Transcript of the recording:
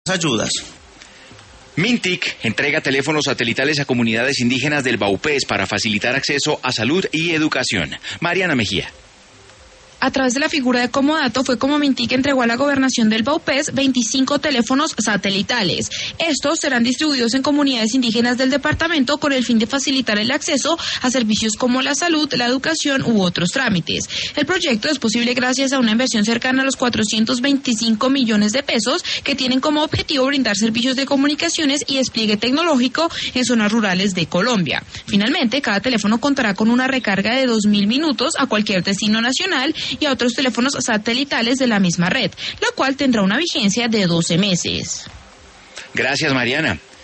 ayudas. Mintic entrega teléfonos satelitales a comunidades indígenas del Baupés para facilitar acceso a salud y educación. Mariana Mejía. A través de la figura de Comodato fue como Mintic entregó a la gobernación del Baupés 25 teléfonos satelitales. Estos serán distribuidos en comunidades indígenas del departamento con el fin de facilitar el acceso a servicios como la salud, la educación u otros trámites. El proyecto es posible gracias a una inversión cercana a los 425 millones de pesos que tienen como objetivo brindar servicios de comunicaciones y despliegue tecnológico en zonas rurales de Colombia. Finalmente, cada teléfono contará con una recarga de 2.000 minutos a cualquier destino nacional y a otros teléfonos satelitales de la misma red, la cual tendrá una vigencia de 12 meses. Gracias, Mariana.